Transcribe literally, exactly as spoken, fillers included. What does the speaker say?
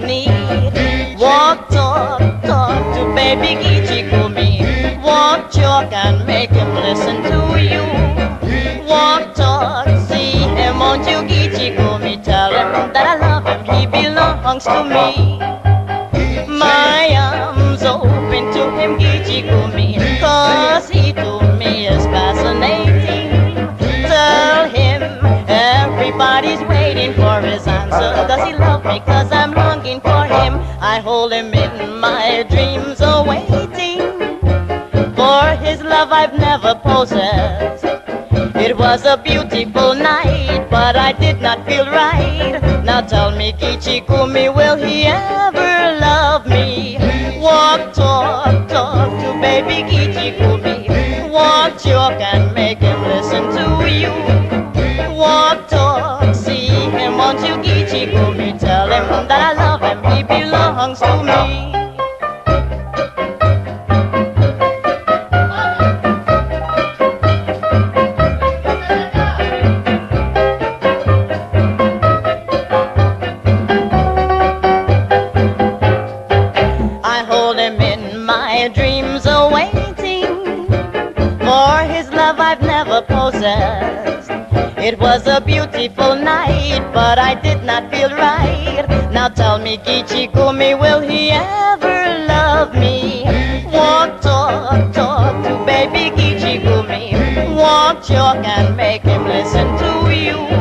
need. Walk, talk, talk to baby Kichigumi. Walk, talk and make him listen to you. Walk, talk, see him, won't you Kichigumi? Tell him that I love him, he belongs to me. My arms open to him, Kichigumi, cause he to me is fascinating. Tell him everybody's waiting for his answer. Does he love me? Cause I'm longing for him. I hold him in my dreams, awaiting for his love I've never possessed. It was a beautiful night, but I did not feel right. Now tell me, Kichigumi, will he ever love me? Walk, talk, talk to baby Kichigumi. Walk, talk and make him listen to you. Walk, talk, see him, won't you Kichigumi? Tell him that I love him, he belongs to me. I hold him in my dreams, awaiting for his love I've never possessed. It was a beautiful night, but I did not feel right. Now tell me, Kichigumi, will he ever love me? Walk, talk, talk to baby Kichigumi. Walk, talk and make him listen to you.